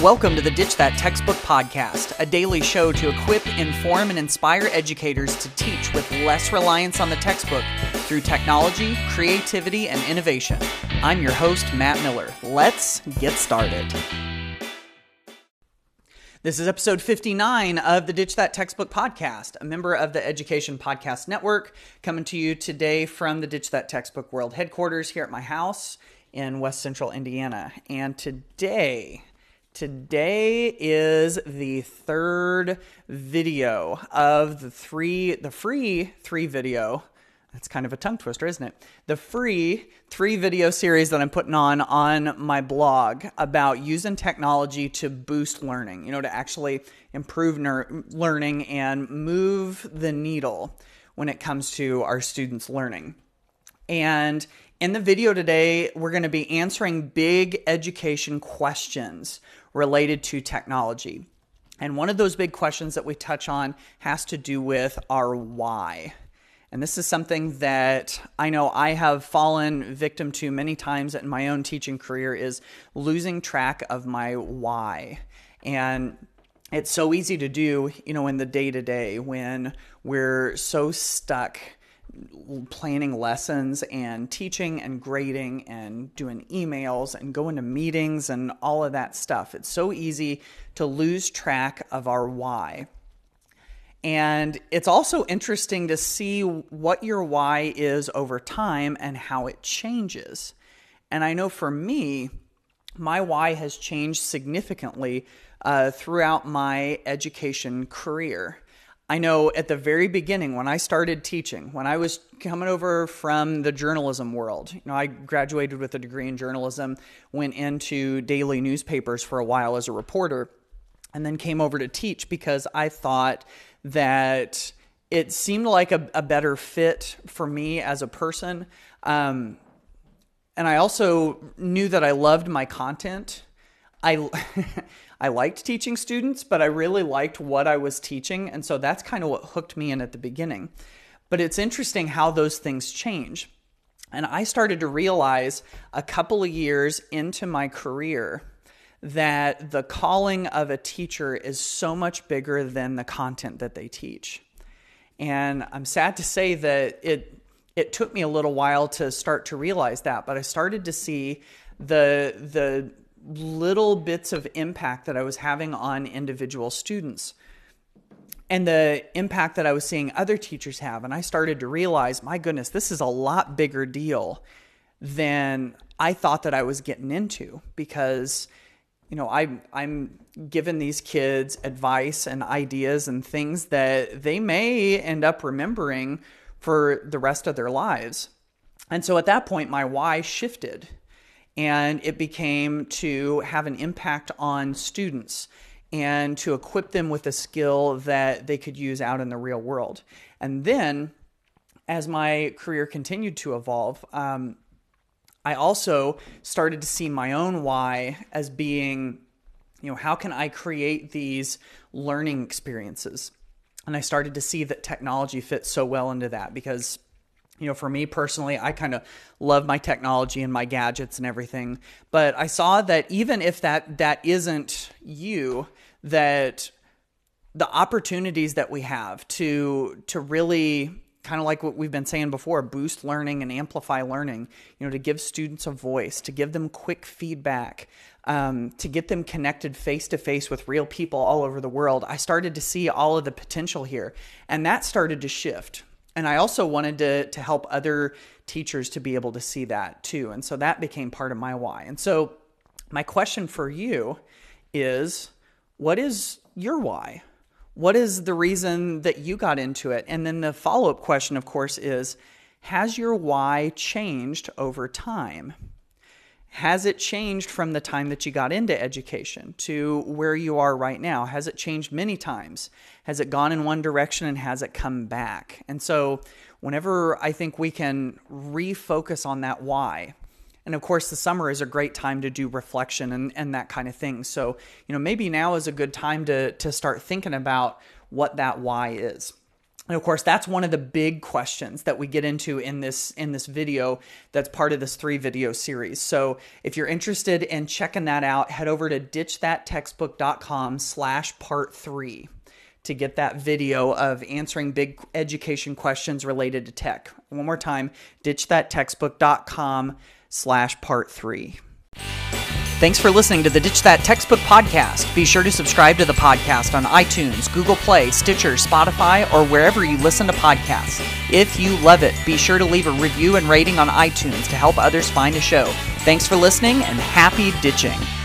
Welcome to the Ditch That Textbook Podcast, a daily show to equip, inform, and inspire educators to teach with less reliance on the textbook through technology, creativity, and innovation. I'm your host, Matt Miller. Let's get started. This is episode 59 of the Ditch That Textbook Podcast, a member of the Education Podcast Network, coming to you today from the Ditch That Textbook World headquarters here at my house in West Central Indiana. And today is the third video of the free three video. That's kind of a tongue twister, isn't it? The free 3-video series that I'm putting on my blog about using technology to boost learning, to actually improve learning and move the needle when it comes to our students' learning. And in the video today, we're going to be answering big education questions related to technology. And one of those big questions that we touch on has to do with our why. And this is something that I know I have fallen victim to many times in my own teaching career, is losing track of my why. And it's so easy to do, in the day-to-day when we're so stuck planning lessons and teaching and grading and doing emails and going to meetings and all of that stuff. It's so easy to lose track of our why. And it's also interesting to see what your why is over time and how it changes. And I know for me, my why has changed significantly throughout my education career. I know at the very beginning when I started teaching, when I was coming over from the journalism world, I graduated with a degree in journalism, went into daily newspapers for a while as a reporter, and then came over to teach because I thought that it seemed like a better fit for me as a person. And I also knew that I loved my content. I liked teaching students, but I really liked what I was teaching. And so that's kind of what hooked me in at the beginning. But it's interesting how those things change. And I started to realize a couple of years into my career that the calling of a teacher is so much bigger than the content that they teach. And I'm sad to say that it took me a little while to start to realize that, but I started to see the little bits of impact that I was having on individual students and the impact that I was seeing other teachers have. And I started to realize, my goodness, this is a lot bigger deal than I thought that I was getting into, because I'm giving these kids advice and ideas and things that they may end up remembering for the rest of their lives. And so at that point, my why shifted. And it became to have an impact on students and to equip them with a skill that they could use out in the real world. And then, as my career continued to evolve, I also started to see my own why as being, how can I create these learning experiences? And I started to see that technology fits so well into that because for me personally, I kind of love my technology and my gadgets and everything. But I saw that even if that isn't you, that the opportunities that we have to really, kind of like what we've been saying before, boost learning and amplify learning, to give students a voice, to give them quick feedback, to get them connected face-to-face with real people all over the world. I started to see all of the potential here, and that started to shift. And I also wanted to help other teachers to be able to see that too. And so that became part of my why. And so my question for you is, what is your why? What is the reason that you got into it? And then the follow-up question, of course, is, has your why changed over time? Has it changed from the time that you got into education to where you are right now? Has it changed many times? Has it gone in one direction and has it come back? And so whenever I think we can refocus on that why, and of course the summer is a great time to do reflection and that kind of thing. So, maybe now is a good time to start thinking about what that why is. And of course, that's one of the big questions that we get into in this video that's part of this 3-video series. So if you're interested in checking that out, head over to ditchthattextbook.com/part3 to get that video of answering big education questions related to tech. One more time, ditchthattextbook.com/part3. Thanks for listening to the Ditch That Textbook podcast. Be sure to subscribe to the podcast on iTunes, Google Play, Stitcher, Spotify, or wherever you listen to podcasts. If you love it, be sure to leave a review and rating on iTunes to help others find the show. Thanks for listening and happy ditching.